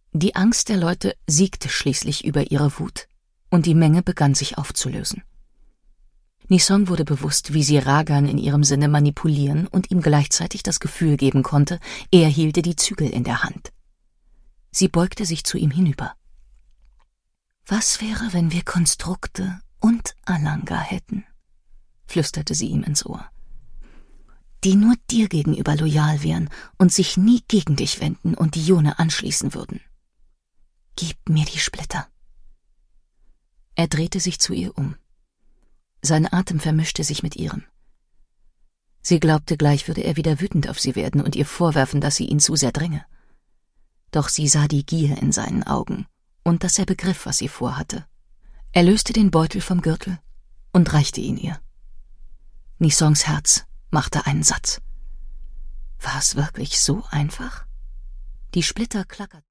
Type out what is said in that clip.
Die Angst der Leute siegte schließlich über ihre Wut, und die Menge begann sich aufzulösen. Nisong wurde bewusst, wie sie Ragan in ihrem Sinne manipulieren und ihm gleichzeitig das Gefühl geben konnte, er hielte die Zügel in der Hand. Sie beugte sich zu ihm hinüber. »Was wäre, wenn wir Konstrukte und Alanga hätten?« flüsterte sie ihm ins Ohr. »Die nur dir gegenüber loyal wären und sich nie gegen dich wenden und die Yone anschließen würden. Gib mir die Splitter.« Er drehte sich zu ihr um. Sein Atem vermischte sich mit ihrem. Sie glaubte, gleich würde er wieder wütend auf sie werden und ihr vorwerfen, dass sie ihn zu sehr dränge. Doch sie sah die Gier in seinen Augen und dass er begriff, was sie vorhatte. Er löste den Beutel vom Gürtel und reichte ihn ihr. Nisongs Herz machte einen Satz. War es wirklich so einfach? Die Splitter klackerten.